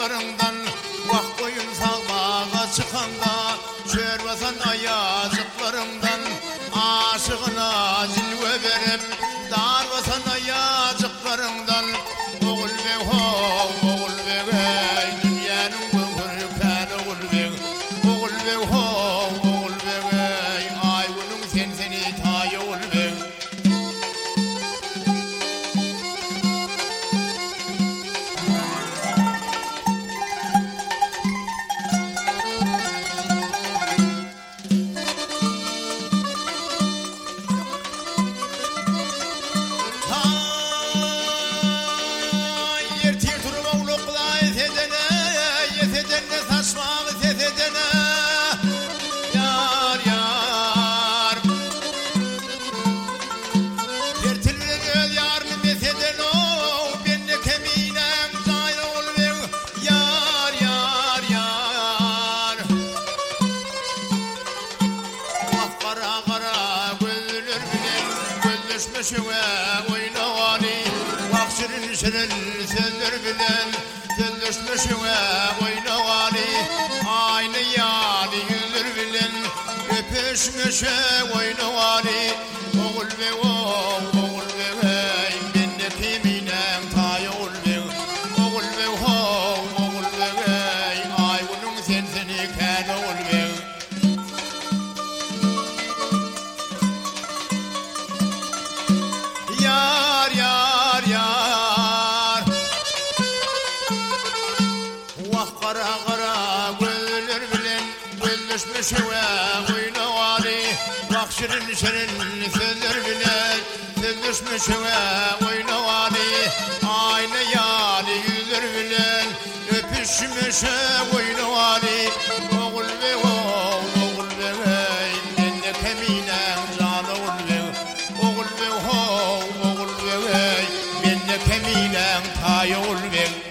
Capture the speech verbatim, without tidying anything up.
ayazıklarından vak koyun salmağa çıkanda çörbasan ayazıklarından aşığına cilve verip darbasan ayazıklarından oğul be ho oğul be hey dünyanın böğürken oğul be oğul be ho oğul be hey ay bunun sen seni tay oğul be. Şöve oynavani vak şirin şirin sözler bilen sözleşme şöve oynavani aynı yani yüzler bilen öpeşmeşe oynavani oğul be oğul be hey bende kiminen tay oğul be oğul be oğul be hey ay bunun sen seni kâr oğul be. Yar yar yar vah kara kara gözler bilen gözleşme şöve oynavani vak şirin şirin sözler bilen sözleşme şöve oynavani aynı yani yüzler bilen öpüşmeşe oynavani oğul be oğul be hey bende keminen can oğul be oğul be ho bende keminen tay oğul be.